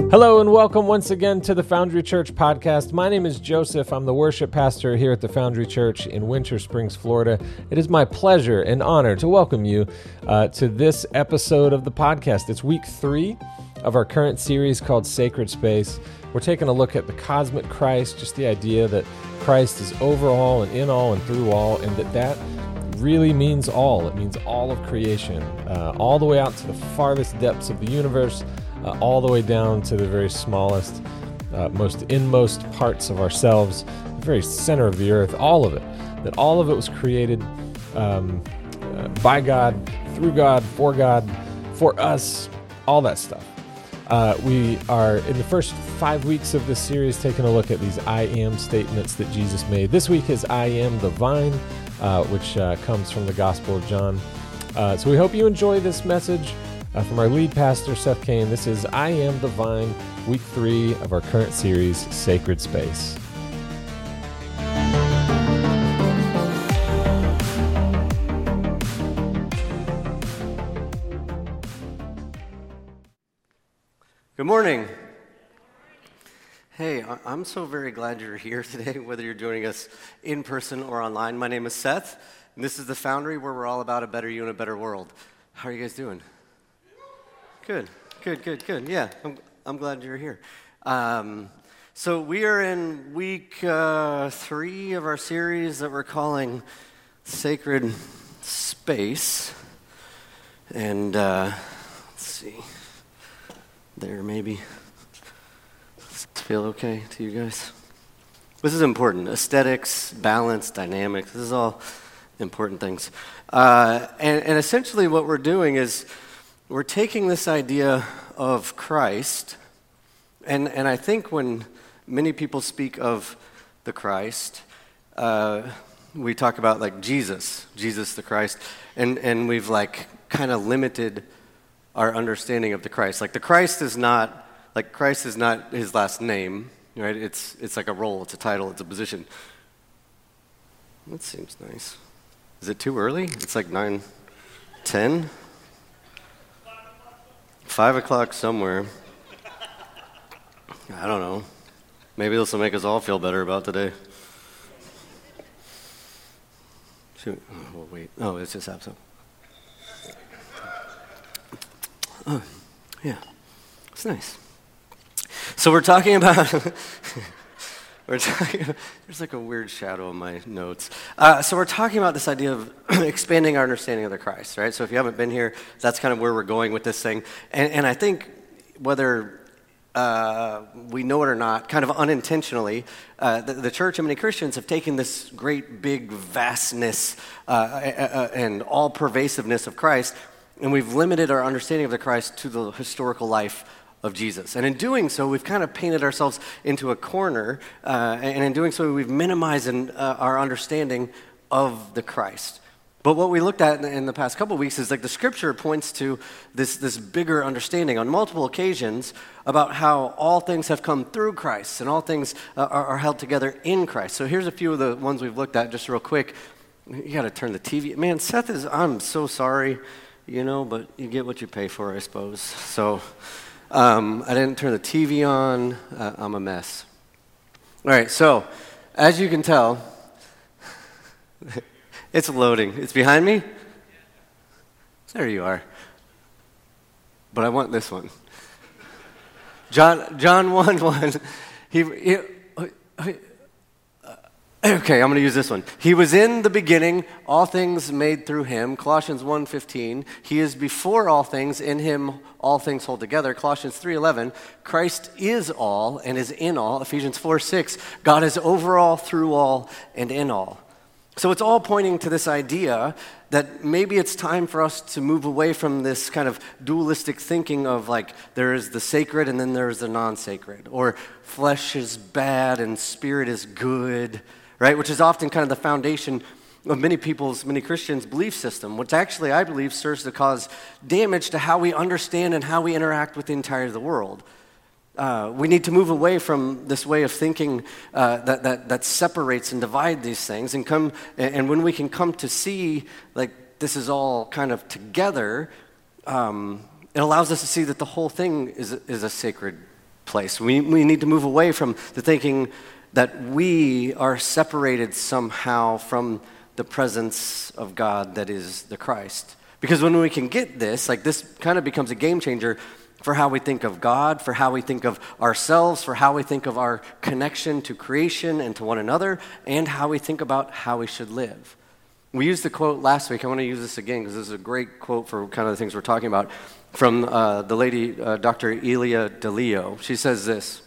Hello and welcome once again to the Foundry Church podcast. My name is Joseph. I'm the worship pastor here at the Foundry Church in Winter Springs, Florida. It is my pleasure and honor to welcome you to this episode of the podcast. It's week 3 of our current series called Sacred Space. We're taking a look at the cosmic Christ, just the idea that Christ is over all and in all and through all, and that really means all. It means all of creation, all the way out to the farthest depths of the universe, all the way down to the very smallest, most inmost parts of ourselves, the very center of the earth, all of it. That all of it was created by God, through God, for us, all that stuff. We are, in the first 5 weeks of this series, taking a look at these I am statements that Jesus made. This week is I am the vine, which comes from the Gospel of John. So we hope you enjoy this message from our lead pastor, Seth Kane. This is I Am the Vine, week 3 of our current series, Sacred Space. Good morning. Hey, I'm so very glad you're here today, whether you're joining us in person or online. My name is Seth, and this is the Foundry, where we're all about a better you and a better world. How are you guys doing? Good. Yeah, I'm glad you're here. So we are in week 3 of our series that we're calling Sacred Space. And let's see, there maybe. Does it feel okay to you guys? This is important. Aesthetics, balance, dynamics, this is all important things. And essentially what we're doing is we're taking this idea of Christ, and I think when many people speak of the Christ, we talk about like Jesus the Christ, and we've like kind of limited our understanding of the Christ. Like Christ is not his last name, right? It's like a role, it's a title, it's a position. That seems nice. Is it too early? It's like 9:10. 5 o'clock somewhere. I don't know. Maybe this will make us all feel better about today. Wait. Oh, it's just absent. Oh, yeah. It's nice. So we're talking about... There's like a weird shadow on my notes. So we're talking about this idea of expanding our understanding of the Christ, right? So if you haven't been here, that's kind of where we're going with this thing. And I think whether we know it or not, kind of unintentionally, the church and many Christians have taken this great big vastness and all-pervasiveness of Christ, and we've limited our understanding of the Christ to the historical life of Jesus. And in doing so, we've kind of painted ourselves into a corner, and in doing so, we've minimized our understanding of the Christ. But what we looked at in the past couple of weeks is like the scripture points to this bigger understanding on multiple occasions about how all things have come through Christ, and all things are held together in Christ. So here's a few of the ones we've looked at just real quick. You got to turn the TV. Man, I'm so sorry, but you get what you pay for, I suppose. So... I didn't turn the TV on. I'm a mess. All right, so as you can tell, it's loading. It's behind me? There you are. But I want this one. John 1:1. Okay, I'm going to use this one. He was in the beginning, all things made through him. Colossians 1:15. He is before all things, in him all things hold together. Colossians 3:11. Christ is all and is in all. Ephesians 4:6. God is over all, through all, and in all. So it's all pointing to this idea that maybe it's time for us to move away from this kind of dualistic thinking of like there is the sacred and then there is the non-sacred, or flesh is bad and spirit is good, right? Which is often kind of the foundation of many Christians' belief system, which actually I believe serves to cause damage to how we understand and how we interact with the entirety of the world. We need to move away from this way of thinking that separates and divides these things, and when we can come to see like this is all kind of together, it allows us to see that the whole thing is a sacred place. We need to move away from the thinking that we are separated somehow from the presence of God that is the Christ. Because when we can get this, like this kind of becomes a game changer for how we think of God, for how we think of ourselves, for how we think of our connection to creation and to one another, and how we think about how we should live. We used the quote last week. I want to use this again because this is a great quote for kind of the things we're talking about from the lady, Dr. Elia DeLeo. She says this: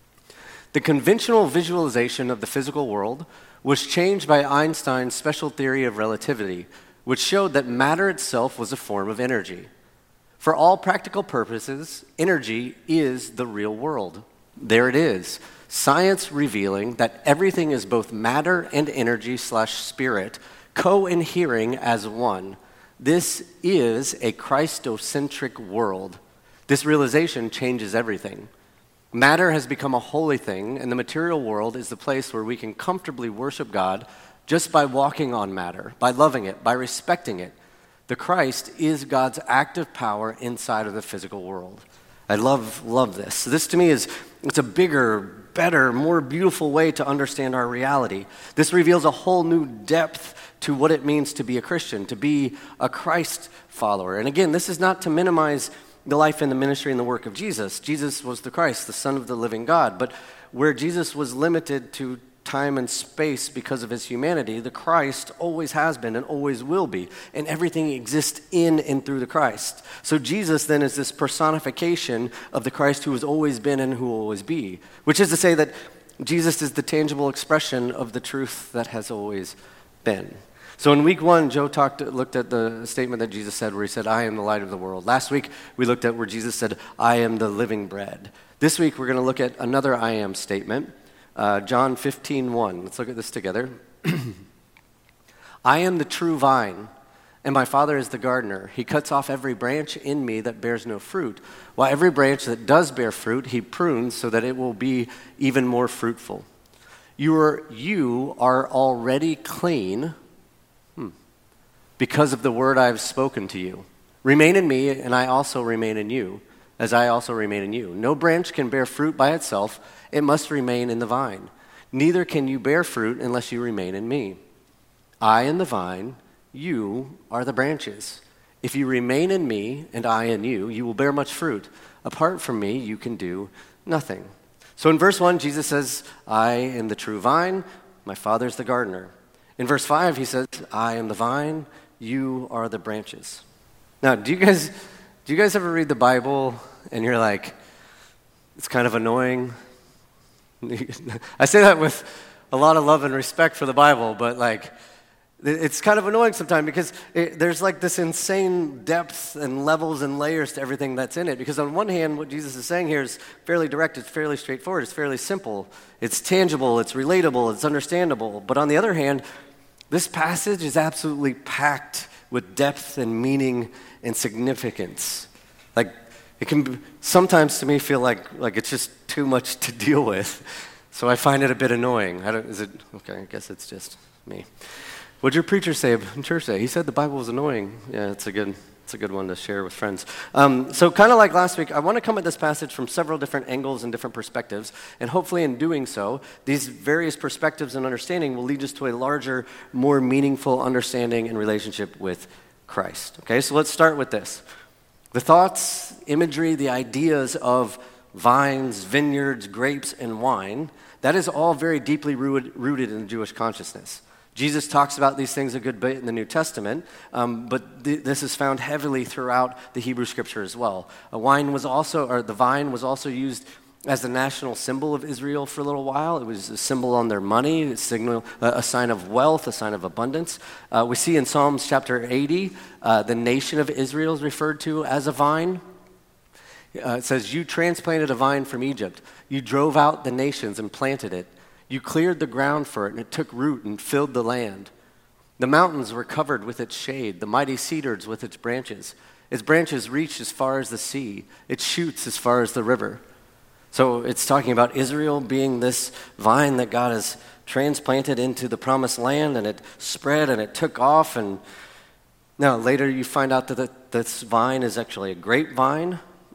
"The conventional visualization of the physical world was changed by Einstein's special theory of relativity, which showed that matter itself was a form of energy. For all practical purposes, energy is the real world. There it is, science revealing that everything is both matter and energy/spirit, co-inhering as one. This is a Christocentric world. This realization changes everything. Matter has become a holy thing, and the material world is the place where we can comfortably worship God just by walking on matter, by loving it, by respecting it. The Christ is God's active power inside of the physical world." I love this. So this to me it's a bigger, better, more beautiful way to understand our reality. This reveals a whole new depth to what it means to be a Christian, to be a Christ follower. And again, this is not to minimize the life and the ministry and the work of Jesus. Jesus was the Christ, the Son of the living God. But where Jesus was limited to time and space because of his humanity, the Christ always has been and always will be. And everything exists in and through the Christ. So Jesus then is this personification of the Christ who has always been and who will always be. Which is to say that Jesus is the tangible expression of the truth that has always been. So in week 1, Joe looked at the statement that Jesus said where he said, "I am the light of the world." Last week, we looked at where Jesus said, "I am the living bread." This week, we're going to look at another I am statement, John 15:1. Let's look at this together. "I am the true vine, and my Father is the gardener. He cuts off every branch in me that bears no fruit, while every branch that does bear fruit, he prunes so that it will be even more fruitful. You are already clean because of the word I have spoken to you. Remain in me, and I also remain in you, as I also remain in you. No branch can bear fruit by itself. It must remain in the vine. Neither can you bear fruit unless you remain in me. I am the vine, you are the branches. If you remain in me, and I in you, you will bear much fruit. Apart from me, you can do nothing." So in verse 1, Jesus says, "I am the true vine, my Father is the gardener." In verse 5, he says, "I am the vine, you are the branches." Now, do you guys ever read the Bible and you're like, it's kind of annoying? I say that with a lot of love and respect for the Bible, but like, it's kind of annoying sometimes because there's like this insane depth and levels and layers to everything that's in it. Because on one hand, what Jesus is saying here is fairly direct, it's fairly straightforward, it's fairly simple, it's tangible, it's relatable, it's understandable. But on the other hand, this passage is absolutely packed with depth and meaning and significance. Like, it can sometimes to me feel like it's just too much to deal with. So I find it a bit annoying. Okay, I guess it's just me. What'd your preacher say in church today? He said the Bible was annoying. Yeah, it's a good one to share with friends. So kind of like last week, I want to come at this passage from several different angles and different perspectives, and hopefully in doing so, these various perspectives and understanding will lead us to a larger, more meaningful understanding and relationship with Christ. Okay, so let's start with this. The thoughts, imagery, the ideas of vines, vineyards, grapes, and wine, that is all very deeply rooted in the Jewish consciousness. Jesus talks about these things a good bit in the New Testament, but this is found heavily throughout the Hebrew Scripture as well. The vine was also used as the national symbol of Israel for a little while. It was a symbol on their money, a sign of wealth, a sign of abundance. We see in Psalms chapter 80, the nation of Israel is referred to as a vine. It says, "You transplanted a vine from Egypt. You drove out the nations and planted it. You cleared the ground for it, and it took root and filled the land. The mountains were covered with its shade, the mighty cedars with its branches. Its branches reached as far as the sea, its shoots as far as the river." So it's talking about Israel being this vine that God has transplanted into the promised land, and it spread and it took off. And now later you find out that this vine is actually a grapevine,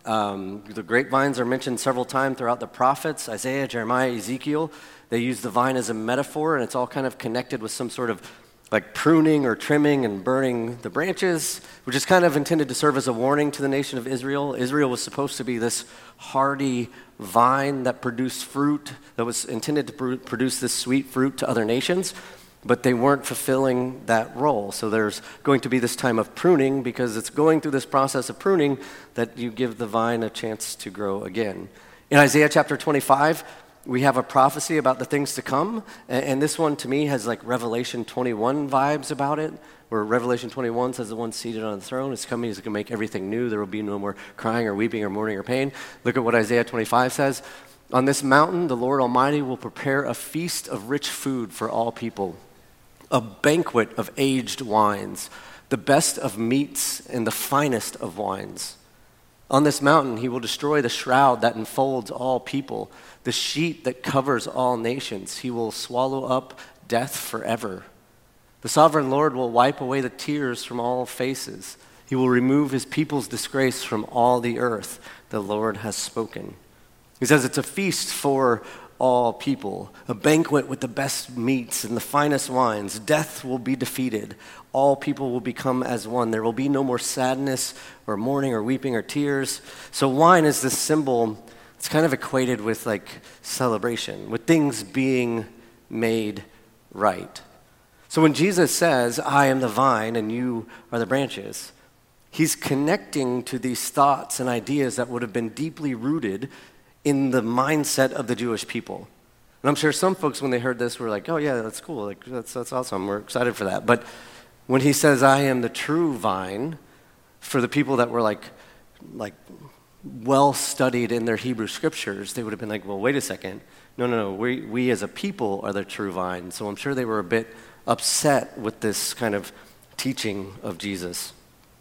The grapevines are mentioned several times throughout the prophets, Isaiah, Jeremiah, Ezekiel. They use the vine as a metaphor, and it's all kind of connected with some sort of like pruning or trimming and burning the branches, which is kind of intended to serve as a warning to the nation of Israel. Israel was supposed to be this hardy vine that produced fruit, that was intended to produce this sweet fruit to other nations, but they weren't fulfilling that role. So there's going to be this time of pruning, because it's going through this process of pruning that you give the vine a chance to grow again. In Isaiah chapter 25, we have a prophecy about the things to come, and this one to me has like Revelation 21 vibes about it, where Revelation 21 says the one seated on the throne is coming, he's going to make everything new, there will be no more crying or weeping or mourning or pain. Look at what Isaiah 25 says. On this mountain, the Lord Almighty will prepare a feast of rich food for all people, a banquet of aged wines, the best of meats and the finest of wines. On this mountain, he will destroy the shroud that enfolds all people, the sheet that covers all nations. He will swallow up death forever. The sovereign Lord will wipe away the tears from all faces. He will remove his people's disgrace from all the earth. The Lord has spoken. He says it's a feast for all people, a banquet with the best meats and the finest wines. Death will be defeated. All people will become as one. There will be no more sadness or mourning or weeping or tears. So wine is this symbol. It's kind of equated with like celebration, with things being made right. So when Jesus says, I am the vine and you are the branches, he's connecting to these thoughts and ideas that would have been deeply rooted in the mindset of the Jewish people. And I'm sure some folks, when they heard this, were like, oh yeah, that's cool. Like, that's awesome. We're excited for that. But when he says, I am the true vine, for the people that were like well studied in their Hebrew scriptures, they would have been like, well, wait a second. No. We as a people are the true vine. So I'm sure they were a bit upset with this kind of teaching of Jesus.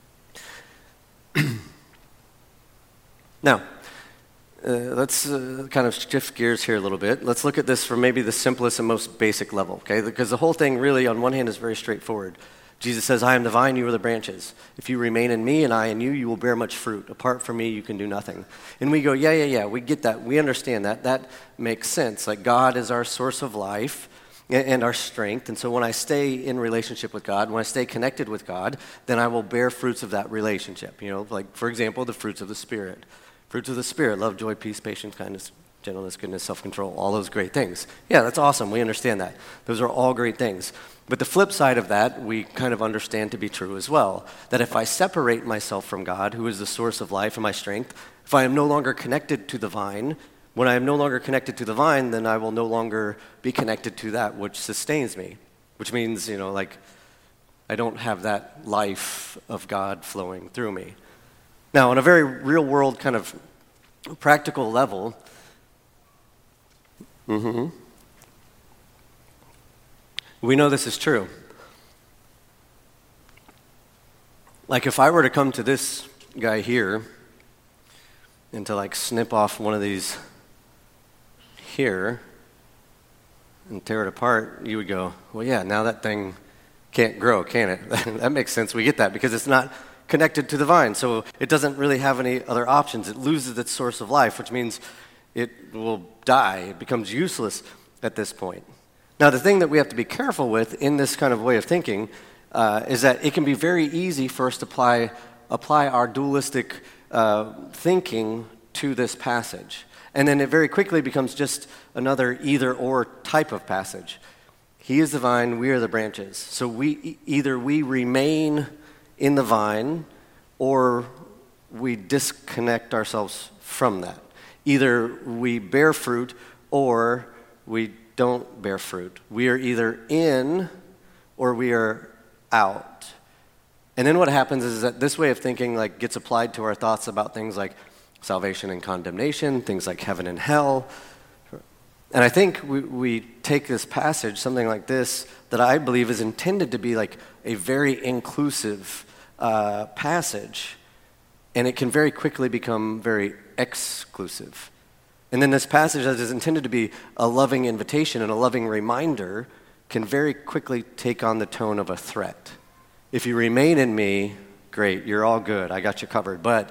Now, let's kind of shift gears here a little bit. Let's look at this from maybe the simplest and most basic level, okay? Because the whole thing really, on one hand, is very straightforward. Jesus says, I am the vine, you are the branches. If you remain in me and I in you, you will bear much fruit. Apart from me, you can do nothing. And we go, yeah, we get that. We understand that. That makes sense. Like God is our source of life and our strength. And so when I stay in relationship with God, when I stay connected with God, then I will bear fruits of that relationship. You know, like, for example, the fruits of the Spirit. Fruits of the Spirit, love, joy, peace, patience, kindness, gentleness, goodness, self-control, all those great things. Yeah, that's awesome. We understand that. Those are all great things. But the flip side of that, we kind of understand to be true as well. That if I separate myself from God, who is the source of life and my strength, if I am no longer connected to the vine, when I am no longer connected to the vine, then I will no longer be connected to that which sustains me. Which means, you know, like, I don't have that life of God flowing through me. Now, on a very real world kind of practical level, we know this is true. Like if I were to come to this guy here and to like snip off one of these here and tear it apart, you would go, well, yeah, now that thing can't grow, can it? That makes sense. We get that because it's not connected to the vine, so it doesn't really have any other options. It loses its source of life, which means it will die. It becomes useless at this point. Now, the thing that we have to be careful with in this kind of way of thinking is that it can be very easy for us to apply our dualistic thinking to this passage. And then it very quickly becomes just another either-or type of passage. He is the vine, we are the branches. So we remain in the vine, or we disconnect ourselves from that. Either we bear fruit, or we don't bear fruit. We are either in, or we are out. And then what happens is that this way of thinking like gets applied to our thoughts about things like salvation and condemnation, things like heaven and hell. And I think we take this passage, something like this, that I believe is intended to be like a very inclusive passage, and it can very quickly become very exclusive. And then this passage that is intended to be a loving invitation and a loving reminder can very quickly take on the tone of a threat. If you remain in me, great, you're all good, I got you covered. But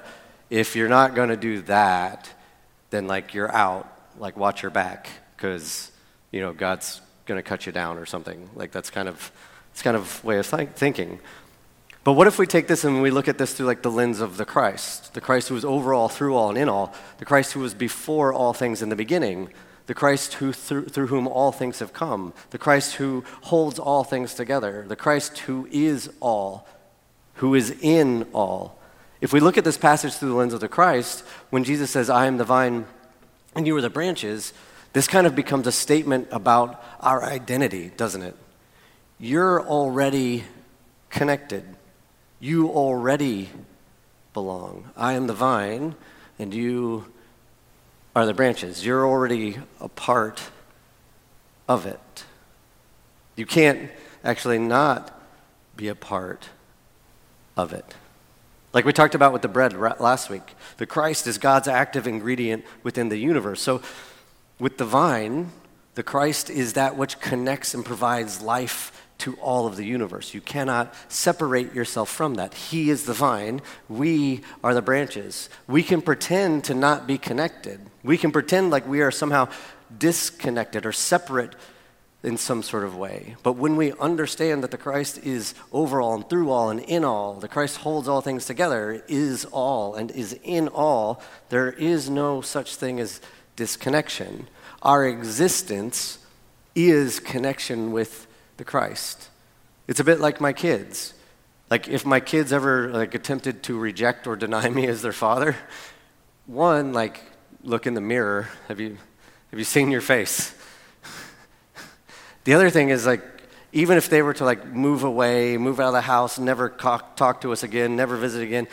if you're not going to do that, then like you're out, like watch your back, because God's going to cut you down or something. Like it's kind of way of thinking. But what if we take this and we look at this through like the lens of the Christ who was over all, through all, and in all, the Christ who was before all things in the beginning, the Christ who through whom all things have come, the Christ who holds all things together, the Christ who is all, who is in all. If we look at this passage through the lens of the Christ, when Jesus says, I am the vine and you are the branches, this kind of becomes a statement about our identity, doesn't it? You're already connected. You already belong. I am the vine and you are the branches. You're already a part of it. You can't actually not be a part of it. Like we talked about with the bread last week, the Christ is God's active ingredient within the universe. So with the vine, the Christ is that which connects and provides life to all of the universe. You cannot separate yourself from that. He is the vine. We are the branches. We can pretend to not be connected. We can pretend like we are somehow disconnected or separate in some sort of way. But when we understand that the Christ is over all and through all and in all, the Christ holds all things together, is all and is in all, there is no such thing as disconnection. Our existence is connection with the Christ. It's a bit like my kids. Like if my kids ever attempted to reject or deny me as their father, one, look in the mirror. Have you seen your face? The other thing is even if they were to move away, move out of the house, never talk to us again, never visit again,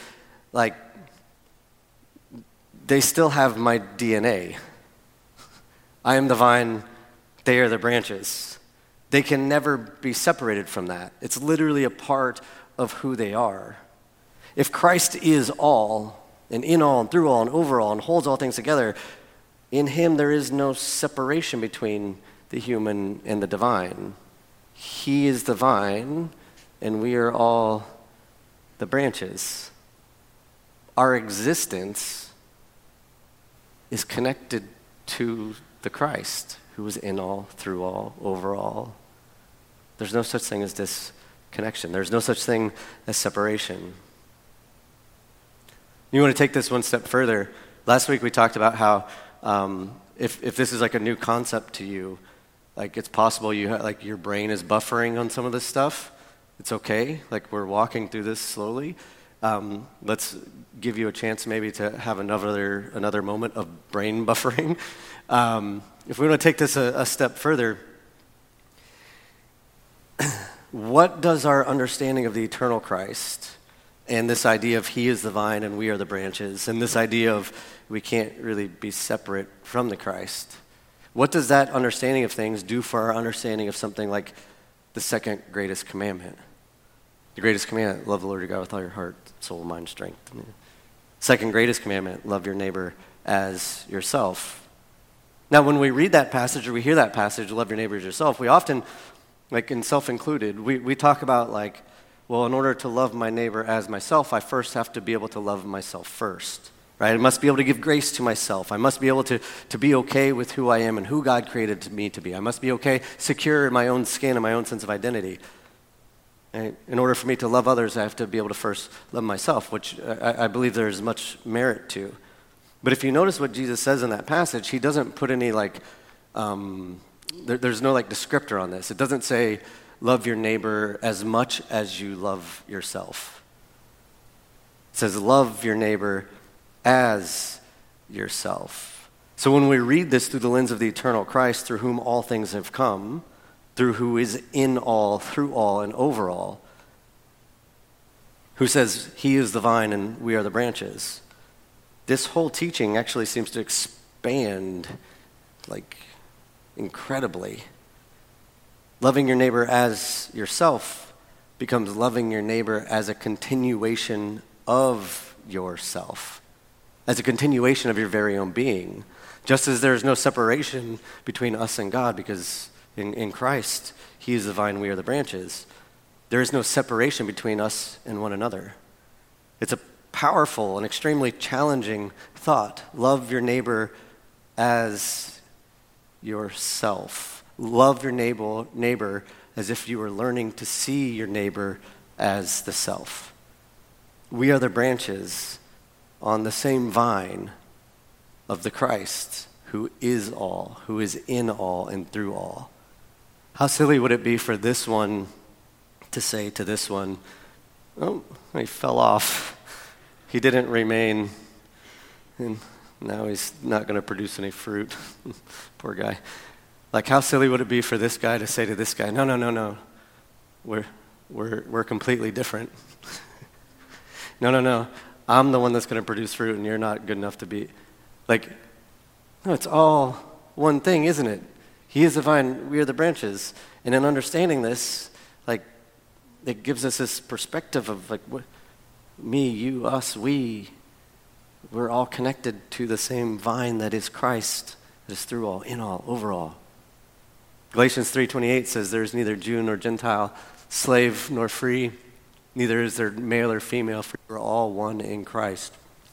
they still have my DNA. I am the vine, they are the branches. They can never be separated from that. It's literally a part of who they are. If Christ is all, and in all, and through all, and over all, and holds all things together, in him there is no separation between the human and the divine. He is the vine, and we are all the branches. Our existence is connected to the Christ, who is in all, through all, over all. There's no such thing as disconnection. There's no such thing as separation. You want to take this one step further. Last week we talked about how if this is a new concept to you, it's possible your brain is buffering on some of this stuff. It's okay. We're walking through this slowly. Let's give you a chance maybe to have another moment of brain buffering. If we want to take this a step further, what does our understanding of the eternal Christ and this idea of he is the vine and we are the branches, and this idea of we can't really be separate from the Christ, what does that understanding of things do for our understanding of something like the second greatest commandment? The greatest commandment, love the Lord your God with all your heart, soul, mind, strength. Second greatest commandment, love your neighbor as yourself. Now, when we read that passage or we hear that passage, love your neighbor as yourself, we often, in self included, we talk about well, in order to love my neighbor as myself, I first have to be able to love myself first, right? I must be able to give grace to myself. I must be able to be okay with who I am and who God created me to be. I must be okay, secure in my own skin and my own sense of identity. And in order for me to love others, I have to be able to first love myself, which I believe there's much merit to. But if you notice what Jesus says in that passage, he doesn't put any there's no descriptor on this. It doesn't say, love your neighbor as much as you love yourself. It says, love your neighbor as yourself. So when we read this through the lens of the eternal Christ, through whom all things have come, through who is in all, through all, and over all, who says he is the vine and we are the branches, this whole teaching actually seems to expand incredibly. Loving your neighbor as yourself becomes loving your neighbor as a continuation of yourself, as a continuation of your very own being. Just as there's no separation between us and God, because in Christ, he is the vine, we are the branches, there is no separation between us and one another. It's a powerful and extremely challenging thought. Love your neighbor as yourself. Love your neighbor as if you were learning to see your neighbor as the self. We are the branches on the same vine of the Christ who is all, who is in all and through all. How silly would it be for this one to say to this one, oh, he fell off. He didn't remain, and now he's not going to produce any fruit. Poor guy. Like, how silly would it be for this guy to say to this guy, no, we're completely different. No, I'm the one that's going to produce fruit, and you're not good enough to be. Like, no, it's all one thing, isn't it? He is the vine, we are the branches. And in understanding this, like, it gives us this perspective of, like, me, you, us, we're all connected to the same vine that is Christ, that is through all, in all, over all. Galatians 3:28 says, there is neither Jew nor Gentile, slave nor free, neither is there male or female, for we're all one in Christ.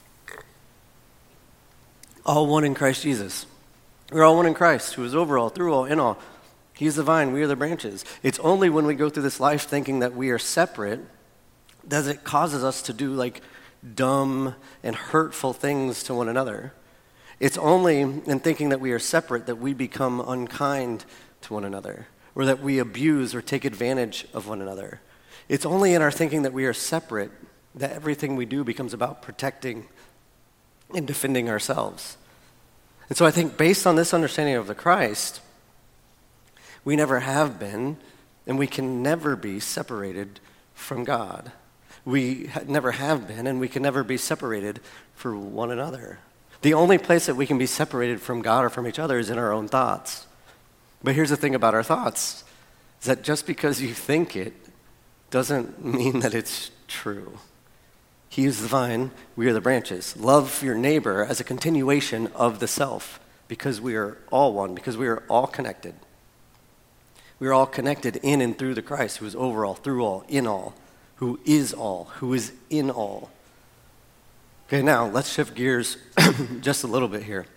All one in Christ Jesus. We're all one in Christ, who is over all, through all, in all. He's the vine, we are the branches. It's only when we go through this life thinking that we are separate that it causes us to do like dumb and hurtful things to one another. It's only in thinking that we are separate that we become unkind to one another, or that we abuse or take advantage of one another. It's only in our thinking that we are separate that everything we do becomes about protecting and defending ourselves. And so I think based on this understanding of the Christ, we never have been, and we can never be separated from God. We never have been, and we can never be separated from one another. The only place that we can be separated from God or from each other is in our own thoughts. But here's the thing about our thoughts, is that just because you think it doesn't mean that it's true. He is the vine, we are the branches. Love your neighbor as a continuation of the self, because we are all one, because we are all connected. We are all connected in and through the Christ, who is over all, through all, in all, who is in all. Okay, now let's shift gears just a little bit here.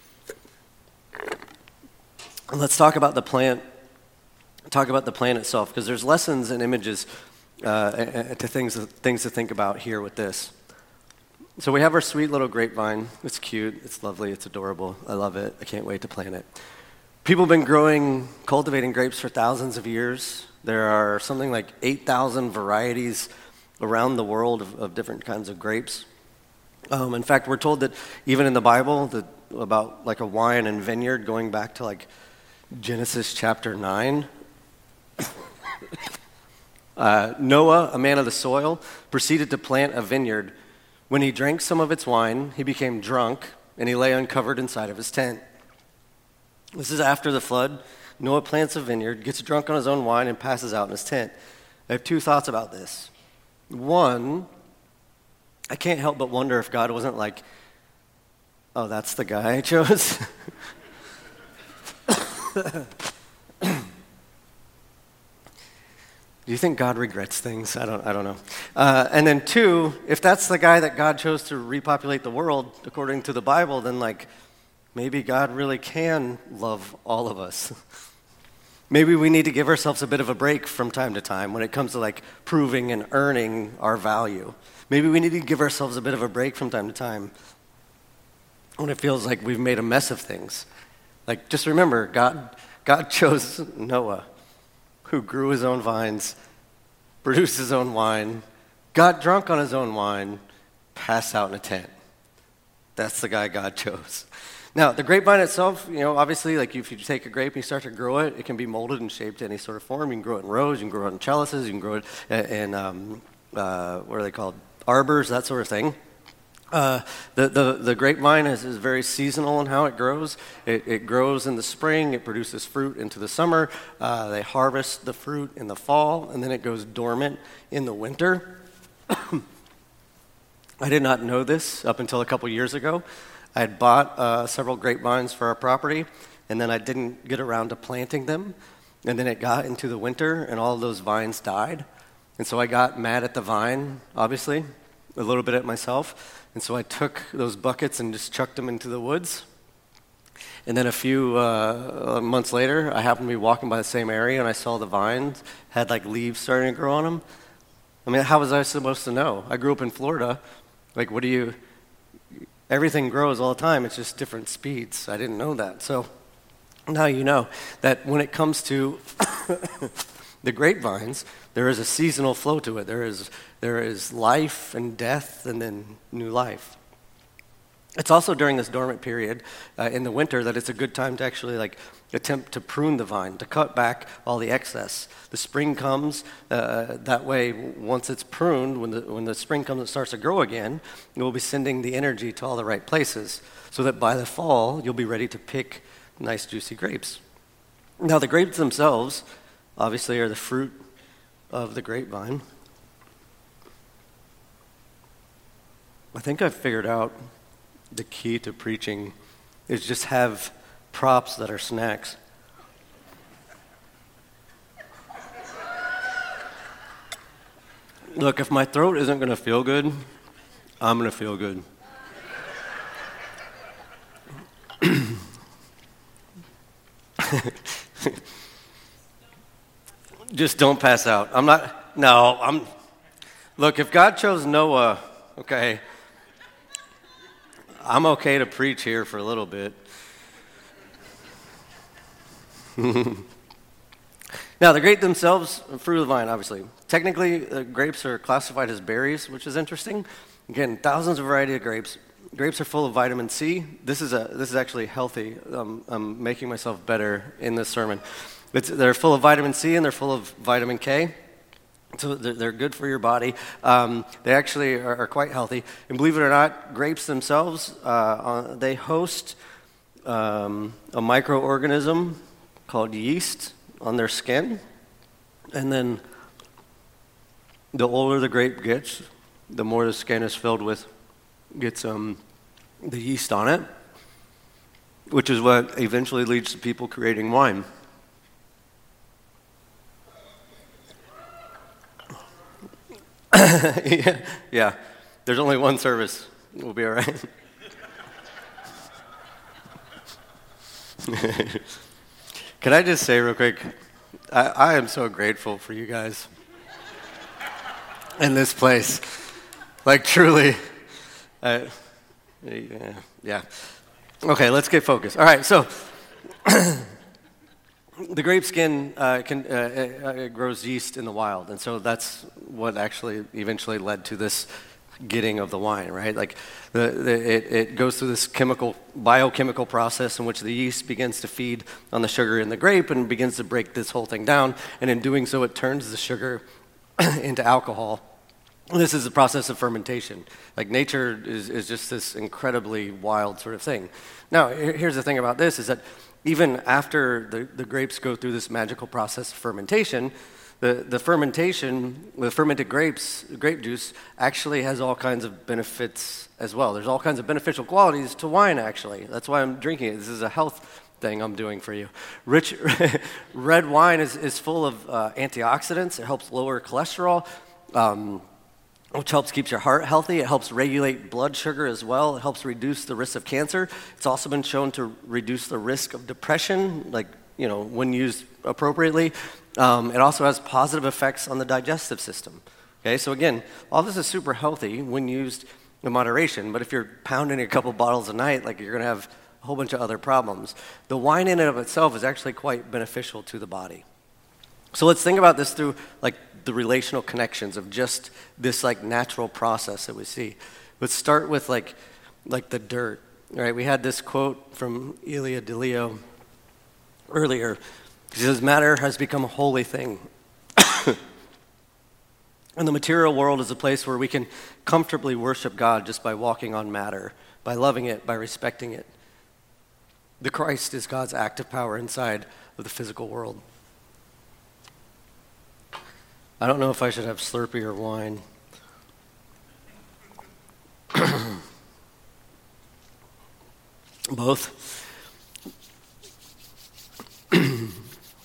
Let's talk about the plant. Talk about the plant itself, because there's lessons and images to things to think about here with this. So we have our sweet little grapevine. It's cute. It's lovely. It's adorable. I love it. I can't wait to plant it. People have been cultivating grapes for thousands of years. There are something like 8,000 varieties around the world of different kinds of grapes. In fact, we're told that even in the Bible, about like a wine and vineyard going back to like Genesis chapter 9. Noah, a man of the soil, proceeded to plant a vineyard. When he drank some of its wine, he became drunk, and he lay uncovered inside of his tent. This is after the flood. Noah plants a vineyard, gets drunk on his own wine, and passes out in his tent. I have two thoughts about this. One, I can't help but wonder if God wasn't like, oh, that's the guy I chose? Do you think God regrets things? I don't know. And then two, if that's the guy that God chose to repopulate the world according to the Bible, then like maybe God really can love all of us. Maybe we need to give ourselves a bit of a break from time to time when it comes to like proving and earning our value. Maybe we need to give ourselves a bit of a break from time to time when it feels like we've made a mess of things. Like, just remember, God chose Noah, who grew his own vines, produced his own wine, got drunk on his own wine, passed out in a tent. That's the guy God chose. Now, the grapevine itself, obviously, like if you take a grape and you start to grow it, it can be molded and shaped to any sort of form. You can grow it in rows, you can grow it in trellises, you can grow it in, what are they called, arbors, that sort of thing. The grapevine is very seasonal in how it grows. It grows in the spring. It produces fruit into the summer. They harvest the fruit in the fall, and then it goes dormant in the winter. I did not know this up until a couple years ago. I had bought several grapevines for our property, and then I didn't get around to planting them. And then it got into the winter, and all of those vines died. And so I got mad at the vine, obviously. a little bit at myself. And so I took those buckets and just chucked them into the woods. And then a few months later, I happened to be walking by the same area, and I saw the vines had like leaves starting to grow on them. I mean, how was I supposed to know? I grew up in Florida. Like, everything grows all the time. It's just different speeds. I didn't know that. So now you know that when it comes to the grapevines, there is a seasonal flow to it. There is life and death and then new life. It's also during this dormant period in the winter that it's a good time to actually attempt to prune the vine, to cut back all the excess. The spring comes, that way once it's pruned, when the spring comes and starts to grow again, it will be sending the energy to all the right places so that by the fall you'll be ready to pick nice juicy grapes. Now the grapes themselves obviously are the fruit of the grapevine. I think I've figured out the key to preaching is just have props that are snacks. Look, if my throat isn't going to feel good, I'm going to feel good. Just don't pass out. Look, if God chose Noah, okay, I'm okay to preach here for a little bit. Now, the grape themselves, fruit of the vine, obviously. Technically, grapes are classified as berries, which is interesting. Again, thousands of varieties of grapes. Grapes are full of vitamin C. This is actually healthy. I'm making myself better in this sermon. They're full of vitamin C and they're full of vitamin K. So they're good for your body. They actually are quite healthy. And believe it or not, grapes themselves, they host a microorganism called yeast on their skin. And then the older the grape gets, the more the skin is filled with, gets the yeast on it, which is what eventually leads to people creating wine. Yeah, there's only one service. We'll be all right. Can I just say real quick, I am so grateful for you guys in this place. Like, truly. Yeah. Okay, let's get focused. All right, so the grape skin grows yeast in the wild, and so that's what actually eventually led to this getting of the wine, right? Like, it goes through this biochemical process in which the yeast begins to feed on the sugar in the grape and begins to break this whole thing down, and in doing so, it turns the sugar into alcohol. This is the process of fermentation. Like, nature is just this incredibly wild sort of thing. Now, here's the thing about this, is that even after the grapes go through this magical process of fermentation, the fermented grape juice actually has all kinds of benefits as well. There's all kinds of beneficial qualities to wine, actually. That's why I'm drinking it. This is a health thing I'm doing for you. Rich red wine is full of antioxidants. It helps lower cholesterol, which helps keep your heart healthy. It helps regulate blood sugar as well. It helps reduce the risk of cancer. It's also been shown to reduce the risk of depression, when used appropriately. It also has positive effects on the digestive system. Okay, so again, all this is super healthy when used in moderation, but if you're pounding a couple bottles a night, you're going to have a whole bunch of other problems. The wine in and of itself is actually quite beneficial to the body. So let's think about this through the relational connections of just this natural process that we see. Let's start with the dirt. All right, we had this quote from Elia DeLeo earlier. He says, "Matter has become a holy thing." And the material world is a place where we can comfortably worship God just by walking on matter, by loving it, by respecting it. The Christ is God's active power inside of the physical world. I don't know if I should have Slurpee or wine. Both?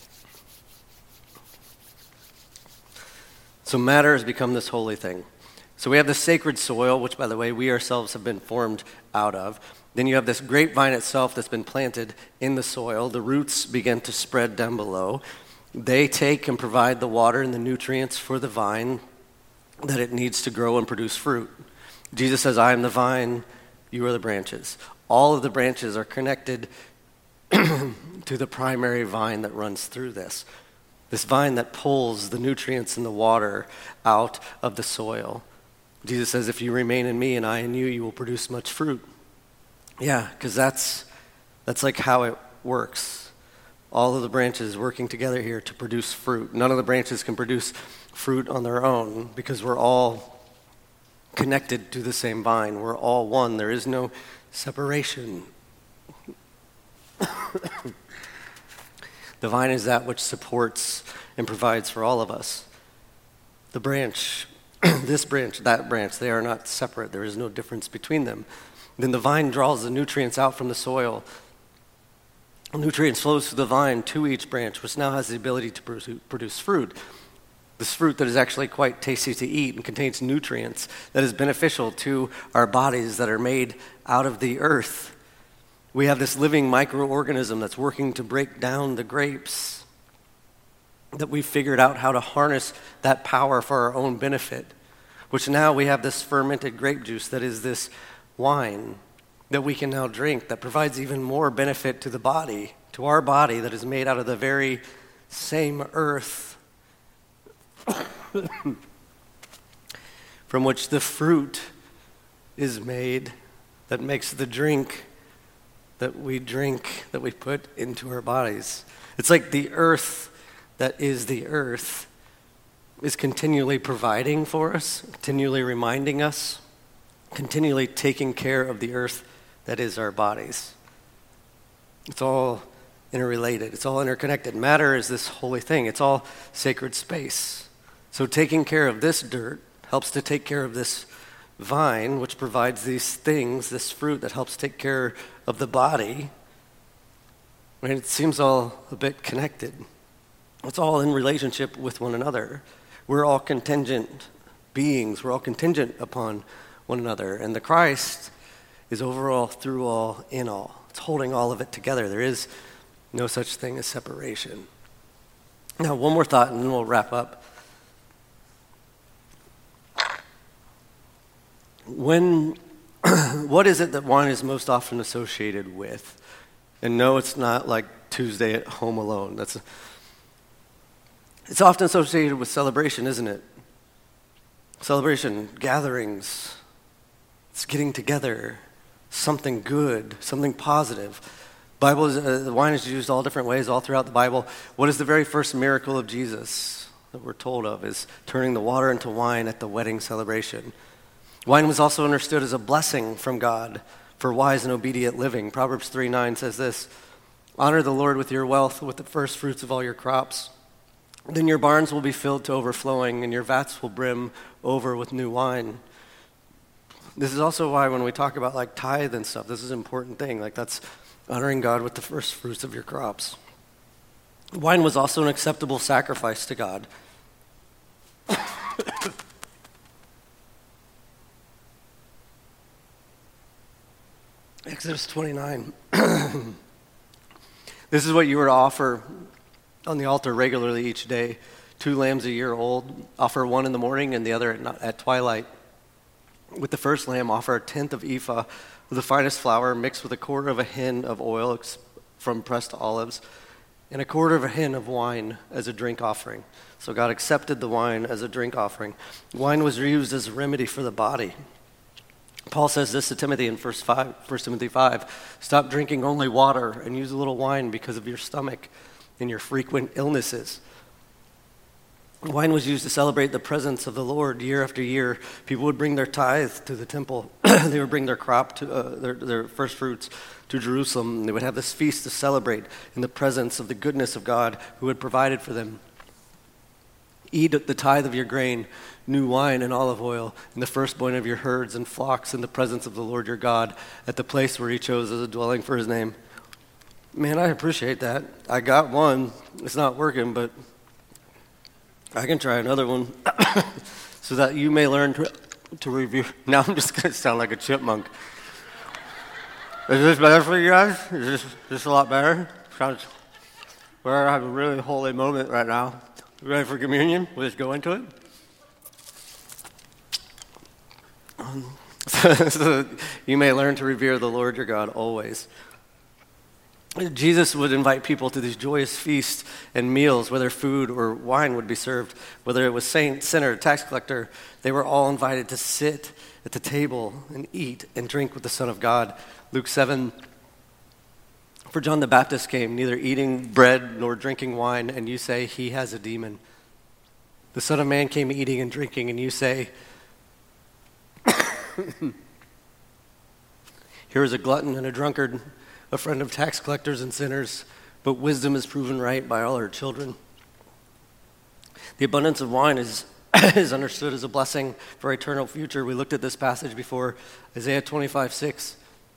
So matter has become this holy thing. So we have the sacred soil, which, by the way, we ourselves have been formed out of. Then you have this grapevine itself that's been planted in the soil. The roots begin to spread down below. They take and provide the water and the nutrients for the vine that it needs to grow and produce fruit. Jesus says, I am the vine, you are the branches. All of the branches are connected to the primary vine that runs through this vine that pulls the nutrients and the water out of the soil. Jesus says, if you remain in me and I in you, you will produce much fruit. Yeah, because that's like how it works. All of the branches working together here to produce fruit. None of the branches can produce fruit on their own because we're all connected to the same vine. We're all one. There is no separation. The vine is that which supports and provides for all of us. The branch, this branch, that branch, they are not separate. There is no difference between them. Then the vine draws the nutrients out from the soil. Nutrients flows through the vine to each branch, which now has the ability to produce fruit. This fruit that is actually quite tasty to eat and contains nutrients that is beneficial to our bodies that are made out of the earth. We have this living microorganism that's working to break down the grapes, that we've figured out how to harness that power for our own benefit, which now we have this fermented grape juice that is this wine that we can now drink that provides even more benefit to the body, to our body that is made out of the very same earth from which the fruit is made that makes the drink that we put into our bodies. It's like the earth that is the earth is continually providing for us, continually reminding us, continually taking care of the earth that is our bodies. It's all interrelated. It's all interconnected. Matter is this holy thing. It's all sacred space. So taking care of this dirt helps to take care of this vine, which provides these things, this fruit that helps take care of the body. And it seems all a bit connected. It's all in relationship with one another. We're all contingent beings. We're all contingent upon one another. And the Christ is over all, through all, in all. It's holding all of it together. There is no such thing as separation. Now, one more thought, and then we'll wrap up. What is it that wine is most often associated with? And no, it's not like Tuesday at Home Alone. It's often associated with celebration, isn't it? Celebration, gatherings, it's getting together, something good, something positive. The wine is used all different ways all throughout the Bible. What is the very first miracle of Jesus that we're told of is turning the water into wine at the wedding celebration. Wine was also understood as a blessing from God for wise and obedient living. Proverbs 3:9 says this, honor the Lord with your wealth, with the first fruits of all your crops. Then your barns will be filled to overflowing, and your vats will brim over with new wine. This is also why when we talk about like tithe and stuff, this is an important thing. Like that's honoring God with the first fruits of your crops. Wine was also an acceptable sacrifice to God. Exodus 29. This is what you were to offer on the altar regularly each day. 2 lambs a year old, offer one in the morning and the other at twilight. With the first lamb, offer a tenth of ephah of the finest flour mixed with a quarter of a hin of oil from pressed olives and a quarter of a hin of wine as a drink offering. So God accepted the wine as a drink offering. Wine was used as a remedy for the body. Paul says this to Timothy in 1 Timothy 5, stop drinking only water and use a little wine because of your stomach and your frequent illnesses. Wine was used to celebrate the presence of the Lord year after year. People would bring their tithe to the temple. They would bring their crop, to their first fruits to Jerusalem. They would have this feast to celebrate in the presence of the goodness of God who had provided for them. Eat the tithe of your grain, new wine and olive oil, and the firstborn of your herds and flocks in the presence of the Lord your God at the place where he chose as a dwelling for his name. Man, I appreciate that. I got one. It's not working, but I can try another one so that you may learn to review. Now I'm just going to sound like a chipmunk. Is this better for you guys? Is this a lot better? Sounds. We're going to have a really holy moment right now. You ready for communion? We'll just go into it. So you may learn to revere the Lord your God always. Jesus would invite people to these joyous feasts and meals, whether food or wine would be served, whether it was saint, sinner, tax collector. They were all invited to sit at the table and eat and drink with the Son of God. Luke 7, for John the Baptist came, neither eating bread nor drinking wine, and you say he has a demon. The Son of Man came eating and drinking, and you say, here is a glutton and a drunkard, a friend of tax collectors and sinners, but wisdom is proven right by all her children. The abundance of wine is understood as a blessing for eternal future. We looked at this passage before, Isaiah 25:6.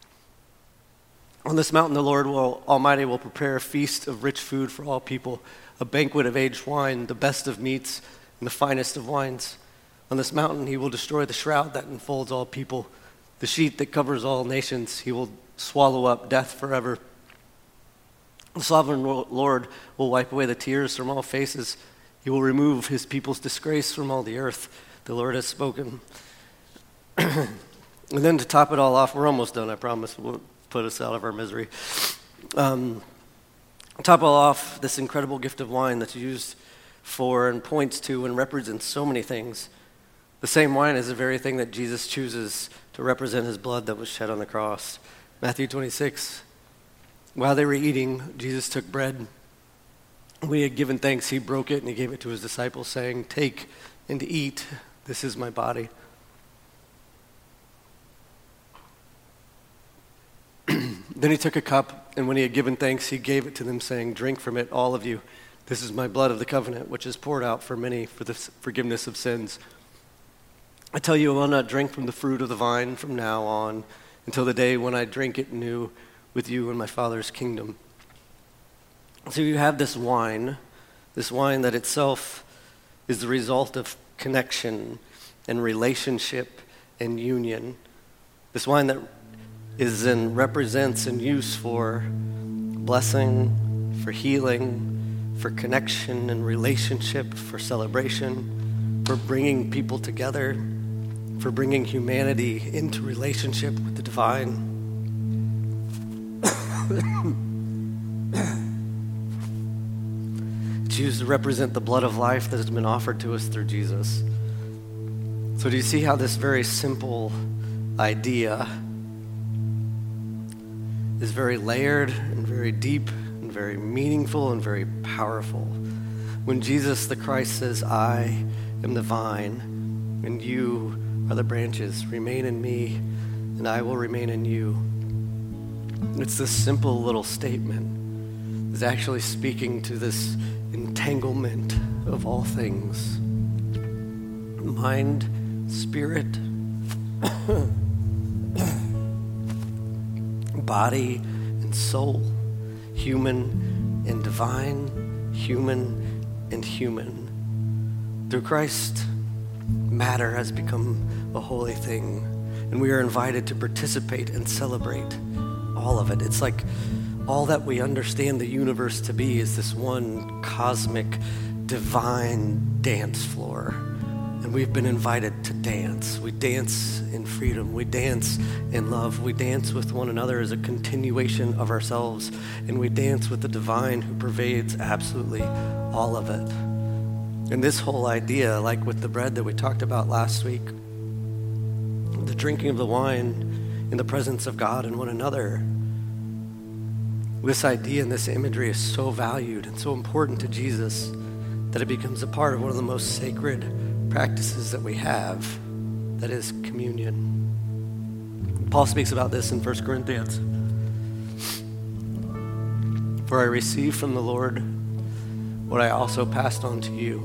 On this mountain the Lord Almighty will prepare a feast of rich food for all people, a banquet of aged wine, the best of meats, and the finest of wines. On this mountain he will destroy the shroud that enfolds all people, the sheet that covers all nations. He will swallow up death forever. The sovereign Lord will wipe away the tears from all faces. He will remove his people's disgrace from all the earth. The Lord has spoken. And then to top it all off, we're almost done, I promise. We'll put us out of our misery. Top it all off, this incredible gift of wine that's used for and points to and represents so many things. The same wine is the very thing that Jesus chooses to represent his blood that was shed on the cross. Matthew 26, while they were eating, Jesus took bread. When he had given thanks, he broke it and he gave it to his disciples, saying, take and eat, this is my body. Then he took a cup, and when he had given thanks, he gave it to them, saying, drink from it, all of you. This is my blood of the covenant, which is poured out for many for the forgiveness of sins. I tell you, I will not drink from the fruit of the vine from now on until the day when I drink it new with you in my Father's kingdom. So you have this wine that itself is the result of connection and relationship and union. This wine that is and represents and used for blessing, for healing, for connection and relationship, for celebration, for bringing people together, for bringing humanity into relationship with the divine. It's used to represent the blood of life that has been offered to us through Jesus. So do you see how this very simple idea is very layered and very deep and very meaningful and very powerful? When Jesus the Christ says, I am the vine and you are the branches, remain in me and I will remain in you. It's this simple little statement is actually speaking to this entanglement of all things. Mind, spirit, body and soul, human and divine, human and human. Through Christ, matter has become a holy thing, and we are invited to participate and celebrate all of it. It's like all that we understand the universe to be is this one cosmic, divine dance floor. And we've been invited to dance. We dance in freedom. We dance in love. We dance with one another as a continuation of ourselves. And we dance with the divine who pervades absolutely all of it. And this whole idea, like with the bread that we talked about last week, the drinking of the wine in the presence of God and one another, this idea and this imagery is so valued and so important to Jesus that it becomes a part of one of the most sacred practices that we have, that is communion. Paul speaks about this in 1 Corinthians. For I received from the Lord what I also passed on to you.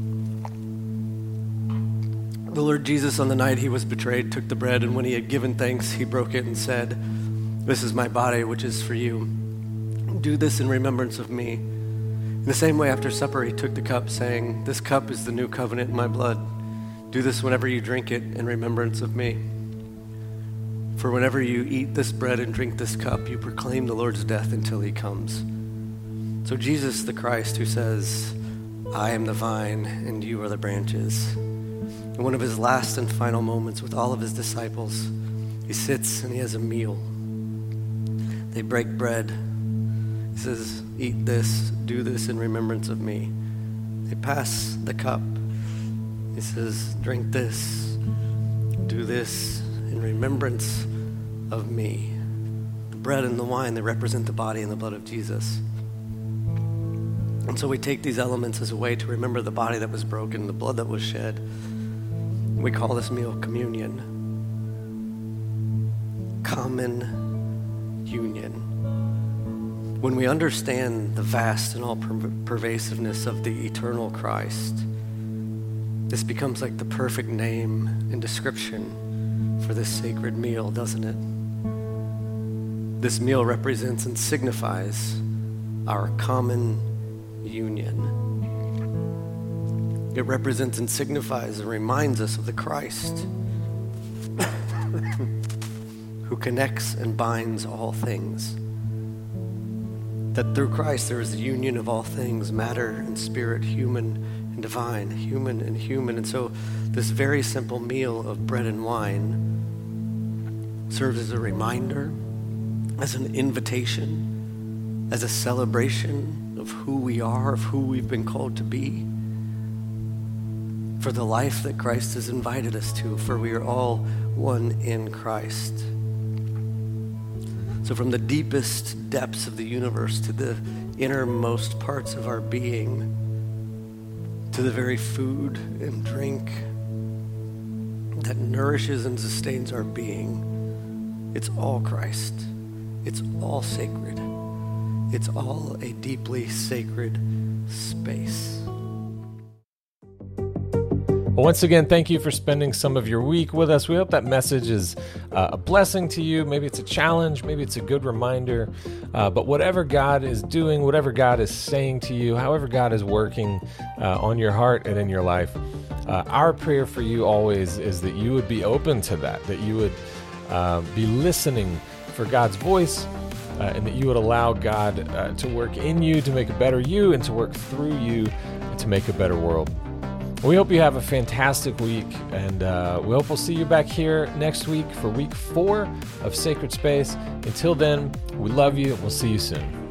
The Lord Jesus, on the night he was betrayed, took the bread, and when he had given thanks, he broke it and said, this is my body, which is for you. Do this in remembrance of me. In the same way, after supper, he took the cup, saying, this cup is the new covenant in my blood. Do this whenever you drink it in remembrance of me. For whenever you eat this bread and drink this cup, you proclaim the Lord's death until he comes. So Jesus the Christ, who says, I am the vine and you are the branches. In one of his last and final moments with all of his disciples, he sits and he has a meal. They break bread. He says, eat this, do this in remembrance of me. They pass the cup. He says, drink this, do this in remembrance of me. The bread and the wine, they represent the body and the blood of Jesus. And so we take these elements as a way to remember the body that was broken, the blood that was shed. We call this meal communion. Common union. When we understand the vast and all pervasiveness of the eternal Christ, this becomes like the perfect name and description for this sacred meal, doesn't it? This meal represents and signifies our common union. It represents and signifies and reminds us of the Christ who connects and binds all things. That through Christ there is the union of all things, matter and spirit, human and divine, human and human. And so this very simple meal of bread and wine serves as a reminder, as an invitation, as a celebration of who we are, of who we've been called to be, for the life that Christ has invited us to, for we are all one in Christ. So from the deepest depths of the universe to the innermost parts of our being, to the very food and drink that nourishes and sustains our being, it's all Christ. It's all sacred. It's all a deeply sacred space. Well, once again, thank you for spending some of your week with us. We hope that message is a blessing to you. Maybe it's a challenge. Maybe it's a good reminder. But whatever God is doing, whatever God is saying to you, however God is working on your heart and in your life, our prayer for you always is that you would be open to that you would be listening for God's voice, and that you would allow God to work in you to make a better you and to work through you to make a better world. We hope you have a fantastic week, and we hope we'll see you back here next week for week 4 of Sacred Space. Until then, we love you. We'll see you soon.